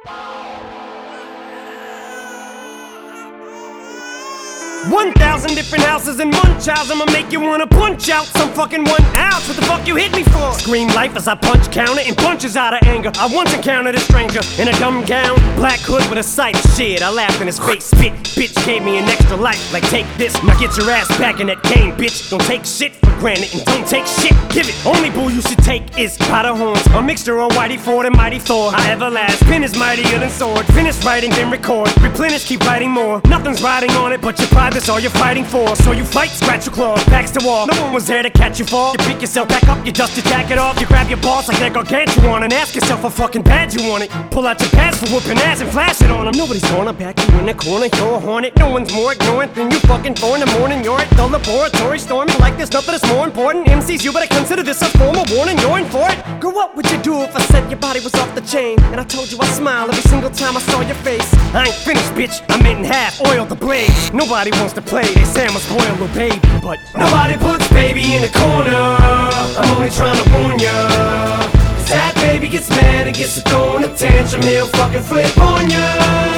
1,000 different houses and munch house. I'ma make you wanna punch out some fucking 1 ounce. What the fuck you hit me for? Scream life as I punch counter and punches out of anger. I once encountered a stranger in a dumb gown, black hood with a sight. Shit, I laughed in his face, spit. Bitch gave me an extra life. Like take this, now get your ass back in that game, bitch. Don't take shit for granted and don't take shit. Give it. Only bull you should take is powder horns, a mixture of Whitey Ford and Mighty Thor. I everlast. Pen is mightier than sword. Finish writing, then record. Replenish, keep writing more. Nothing's riding on it but your pride. That's all you're fighting for. So you fight, scratch your claws, backs to wall. No one was there to catch you fall. You pick yourself back up, you dust your jacket off. You grab your balls like they're gargantuan and ask yourself what fucking badge you want it. Pull out your pads for whooping ass and flash it on them. Nobody's gonna back you in the corner, you're a hornet. No one's more ignorant than you fucking 4 in the morning. You're at the laboratory storming like there's nothing that's more important. MCs, you better consider this a form of warning. You're in for it. Girl, what would you do if I said your body was off the chain and I told you I smile every single time I saw your face? I ain't finished, bitch. I'm in half, oil the blades. Nobody wants to play. They say I'm a spoil little baby, but nobody puts baby in the corner. I'm only trying to warn ya. Cause that baby gets mad and gets to throwing a tantrum. He'll fucking flip on ya.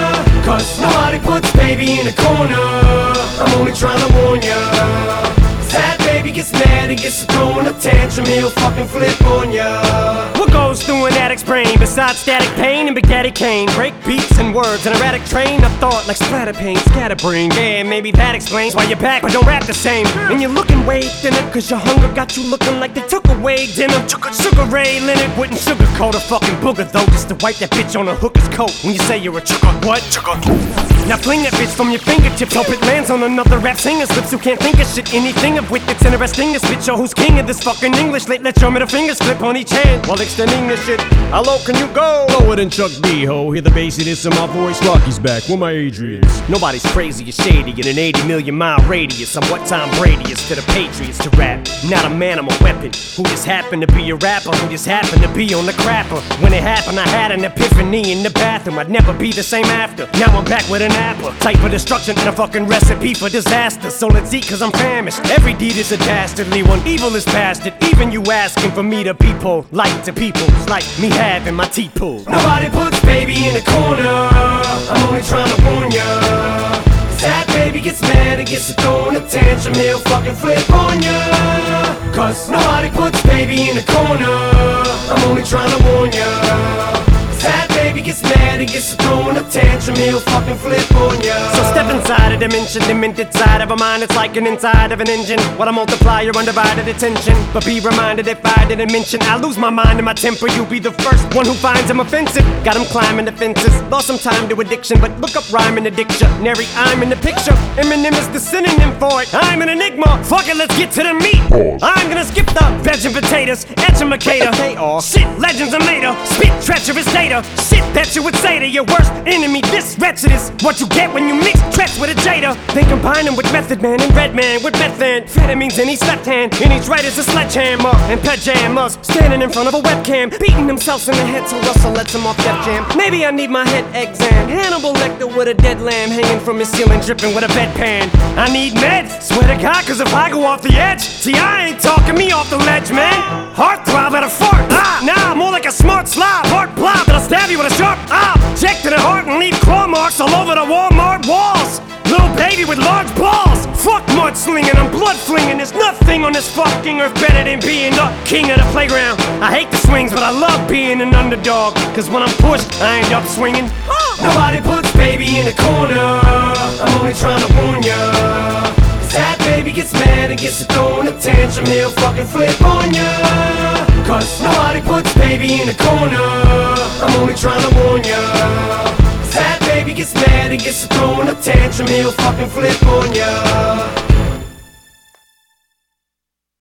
Cause nobody puts baby in the corner. I'm only trying to warn ya. Cause that baby gets mad and gets to throwing a tantrum. He'll fucking flip on ya. What goes through an addict's brain besides static pain and Big Daddy Kane? Break beats and words, an erratic train of thought like splatter pain, scatterbrain. Yeah, maybe that explains why you're back but don't rap the same. And you're looking way thinner cause your hunger got you looking like they took away dinner. Sugar Ray Leonard wouldn't sugarcoat a fucking booger though, just to wipe that bitch on a hooker's coat. When you say you're a chugger, what? Chugger. Now fling that bitch from your fingertips, hope it lands on another rap singer's lips who can't think of shit, anything of wit that's interesting. This bitch, yo, who's king of this fucking English? Let your middle fingers flip on each hand while extending this shit. How low can you go? Lower than Chuck B, ho. Hear the bassiness in my voice. Rocky's back, where my Adrians. Nobody's crazy or shady in an 80 million mile radius. I'm what Tom Brady is to the Patriots to rap. Not a man, I'm a weapon. Who just happened to be a rapper? Who just happened to be on the crapper? When it happened, I had an epiphany in the bathroom. I'd never be the same after. Now I'm back with an apple. Type for destruction and a fucking recipe for disaster. So let's eat cause I'm famished. Every deed is a dastardly one. Evil is bastard. Even you asking for me to be polite to people. It's like me having my teeth pulled. Nobody puts baby in the corner. I'm only trying to warn ya. Cause that baby gets mad and gets to throwing a tantrum. He'll fucking flip on ya. Cause nobody puts baby in the corner. I'm only trying to warn ya. Cause that baby gets mad and gets to throwing a tantrum. He'll fucking flip on ya. So step inside a dimension, demented side of a mind. It's like an inside of an engine. What I multiply your undivided attention. But be reminded if I didn't mention I lose my mind and my temper. You'll be the first one who finds him offensive. Got him climbing the fences. Lost some time to addiction, but look up rhyme in the dictionary. I'm in the picture. Eminem is the synonym for it. I'm an enigma. Fuck it, let's get to the meat. I'm gonna skip the veg and potatoes. Etchamacator. They are shit, legends are later. Spit treacherous data. Shit that you would say to your worst enemy. This wretched is what you get when you mix threats with a Jada. Then combine them with Method Man and Redman with methamphetamines in each left hand. In each right is a sledgehammer and pajamas. Standing in front of a webcam, beating themselves in the head so Russell lets him off Def Jam. Maybe I need my head exam. Hannibal Lecter with a dead lamb hanging from his ceiling, dripping with a bedpan. I need meds, swear to God, cause if I go off the edge, T.I. ain't talking me off the ledge, man. Heart throb at a fart. Nah, more like a smart slob. Heart blob that'll stab you with a sharp object in the heart and leave claw marks all over the Walmart walls. Little baby with large balls. Fuck mudslinging, I'm blood flinging. There's nothing on this fucking earth better than being the king of the playground. I hate the swings, but I love being an underdog. Cause when I'm pushed, I end up swinging. Nobody puts baby in the corner. I'm only trying to warn ya. Cause that baby gets mad and gets to throwing a tantrum. He'll fucking flip on ya. Cause nobody puts baby in the corner. I'm only trying to warn ya. Cause that baby gets mad and gets to throwing a tantrum. He'll fucking flip on ya.